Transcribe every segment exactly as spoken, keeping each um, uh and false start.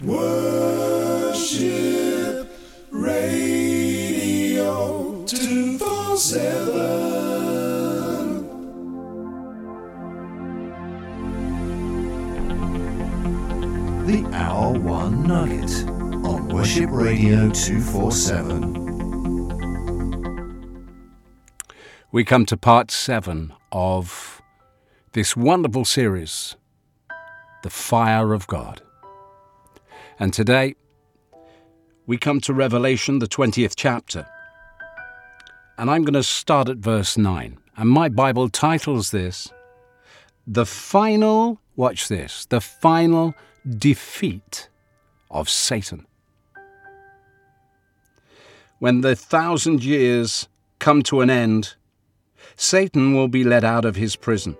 Worship Radio two forty-seven. The Hour One Nugget on Worship Radio two forty-seven. We come to part seven of this wonderful series, The Fire of God. And today, we come to Revelation, the twentieth chapter. And I'm going to start at verse nine. And my Bible titles this, The Final, watch this, The Final Defeat of Satan. When the thousand years come to an end, Satan will be let out of his prison.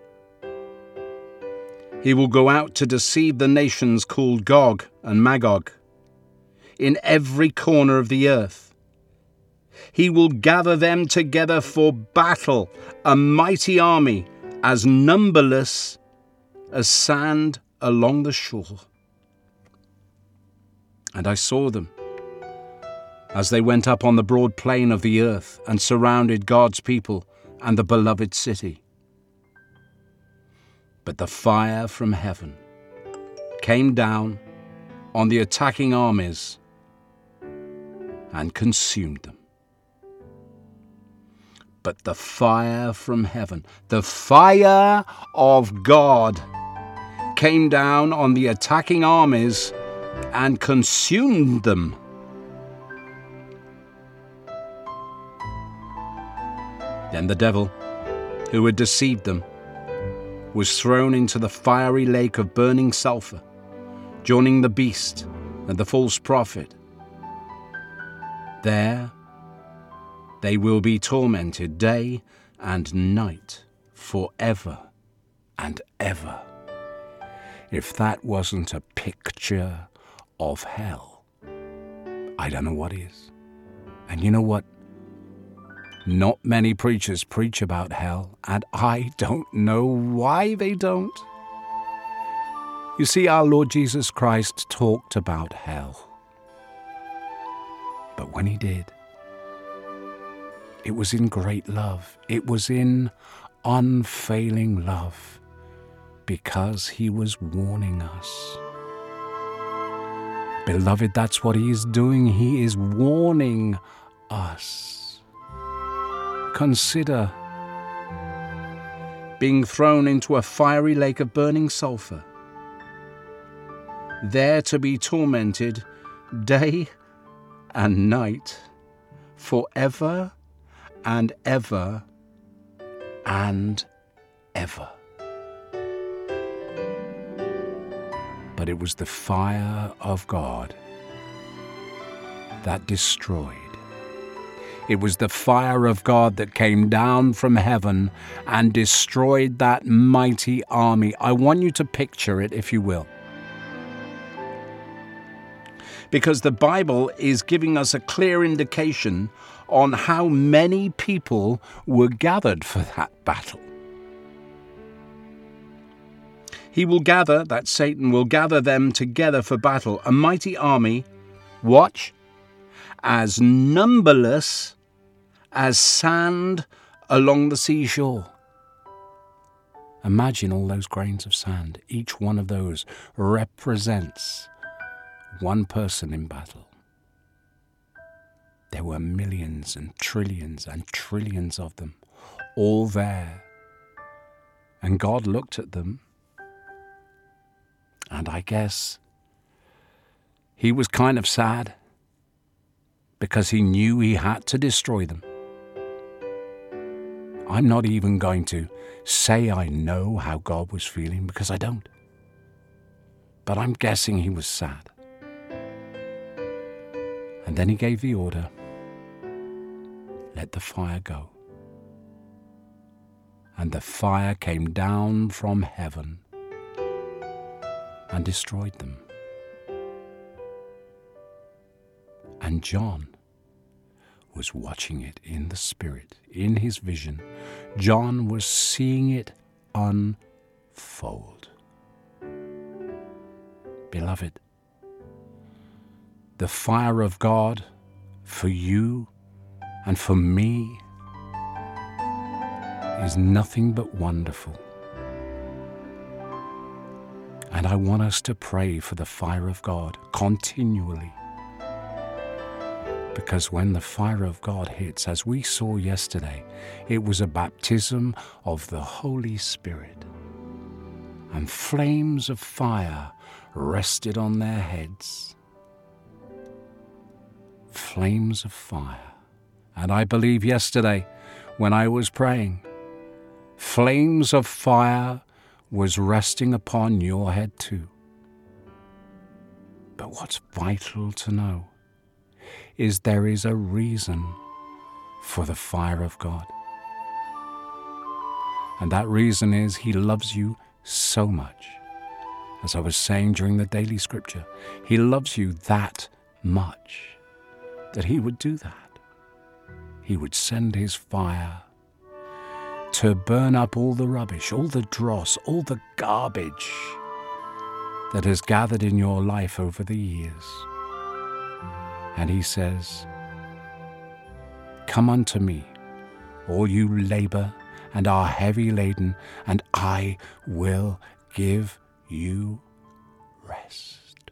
He will go out to deceive the nations called Gog and Magog in every corner of the earth. He will gather them together for battle, a mighty army as numberless as sand along the shore. And I saw them as they went up on the broad plain of the earth and surrounded God's people and the beloved city. But the fire from heaven came down on the attacking armies and consumed them. But the fire from heaven, the fire of God, came down on the attacking armies and consumed them. Then the devil, who had deceived them, was thrown into the fiery lake of burning sulfur, joining the beast and the false prophet. There they will be tormented day and night forever and ever. If that wasn't a picture of hell, I don't know what is. And you know what? Not many preachers preach about hell, and I don't know why they don't. You see, our Lord Jesus Christ talked about hell. But when he did, it was in great love. It was in unfailing love, because he was warning us. Beloved, that's what he is doing. He is warning us. Consider being thrown into a fiery lake of burning sulfur, there to be tormented day and night, forever and ever and ever. But it was the fire of God that destroyed. It was the fire of God that came down from heaven and destroyed that mighty army. I want you to picture it, if you will. Because the Bible is giving us a clear indication on how many people were gathered for that battle. He will gather, that Satan will gather them together for battle, a mighty army, watch, as numberless as sand along the seashore. Imagine all those grains of sand. Each one of those represents one person in battle. There were millions and trillions and trillions of them, all there. And God looked at them, and I guess he was kind of sad, because he knew he had to destroy them. I'm not even going to say I know how God was feeling, because I don't. But I'm guessing he was sad. And then he gave the order, let the fire go. And the fire came down from heaven and destroyed them. And John was watching it in the spirit, in his vision. John was seeing it unfold. Beloved, the fire of God for you and for me is nothing but wonderful. And I want us to pray for the fire of God continually. Because when the fire of God hits, as we saw yesterday, it was a baptism of the Holy Spirit. And flames of fire rested on their heads. Flames of fire. And I believe yesterday, when I was praying, flames of fire was resting upon your head too. But what's vital to know is there is a reason for the fire of God. And that reason is He loves you so much. As I was saying during the daily scripture, He loves you that much that He would do that. He would send His fire to burn up all the rubbish, all the dross, all the garbage that has gathered in your life over the years. And He says, "Come unto me, all you labor and are heavy laden, and I will give you rest."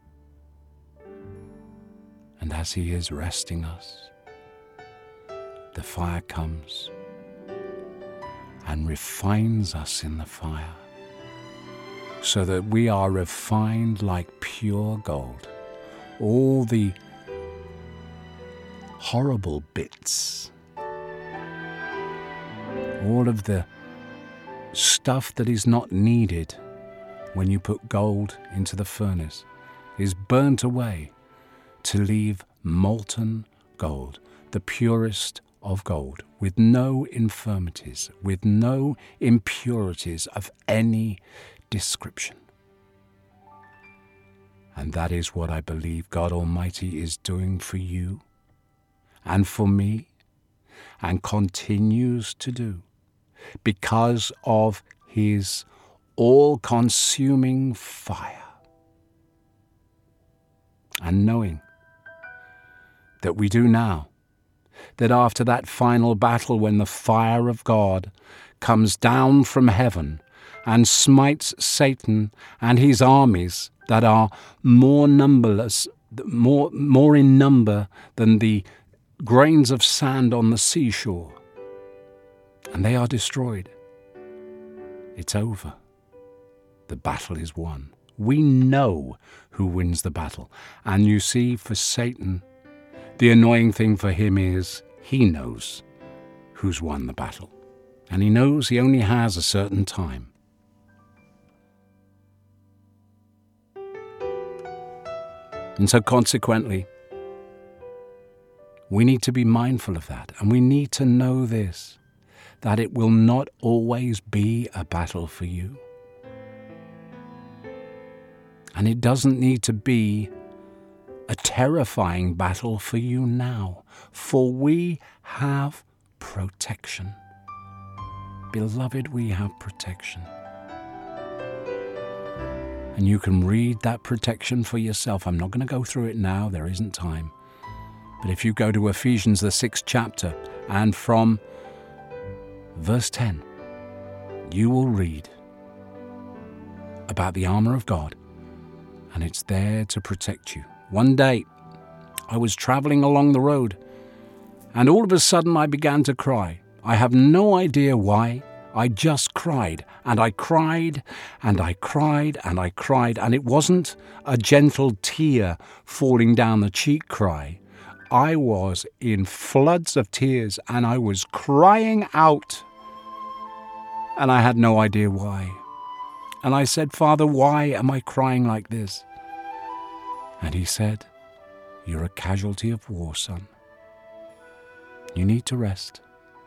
And as He is resting us, the fire comes and refines us in the fire, so that we are refined like pure gold. All the horrible bits, all of the stuff that is not needed when you put gold into the furnace is burnt away to leave molten gold, the purest of gold, with no infirmities, with no impurities of any description. And that is what I believe God Almighty is doing for you and for me, and continues to do, because of His all-consuming fire. And knowing that we do now, that after that final battle, when the fire of God comes down from heaven and smites Satan and his armies that are more numberless, more, more in number than the grains of sand on the seashore, and they are destroyed, it's over. The battle is won. We know who wins the battle. And you see, for Satan, the annoying thing for him is he knows who's won the battle. And he knows he only has a certain time. And so consequently, we need to be mindful of that. And we need to know this, that it will not always be a battle for you. And it doesn't need to be a terrifying battle for you now, for we have protection. Beloved, we have protection. And you can read that protection for yourself. I'm not going to go through it now, there isn't time. But if you go to Ephesians, the sixth chapter, and from verse ten, you will read about the armor of God, and it's there to protect you. One day, I was traveling along the road, and all of a sudden I began to cry. I have no idea why. I just cried, and I cried, and I cried, and I cried, and it wasn't a gentle tear falling down the cheek cry. I was in floods of tears, and I was crying out, and I had no idea why. And I said, "Father, why am I crying like this?" And He said, "You're a casualty of war, son. You need to rest."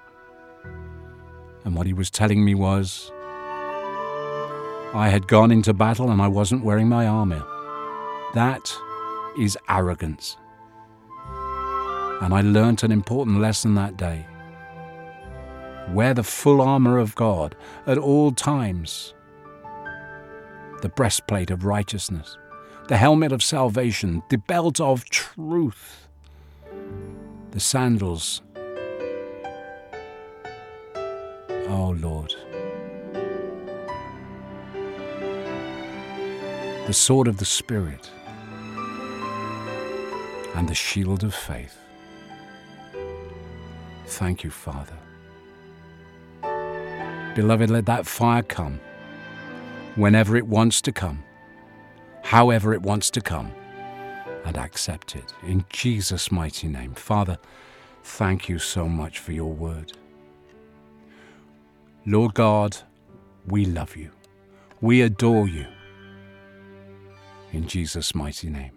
And what He was telling me was, I had gone into battle and I wasn't wearing my armor. That is arrogance. And I learnt an important lesson that day. Wear the full armor of God at all times. The breastplate of righteousness, the helmet of salvation, the belt of truth, the sandals. Oh Lord, the sword of the Spirit, and the shield of faith. Thank you, Father. Beloved, let that fire come whenever it wants to come, however it wants to come, and accept it in Jesus' mighty name. Father, thank you so much for your word. Lord God, we love you. We adore you. In Jesus' mighty name.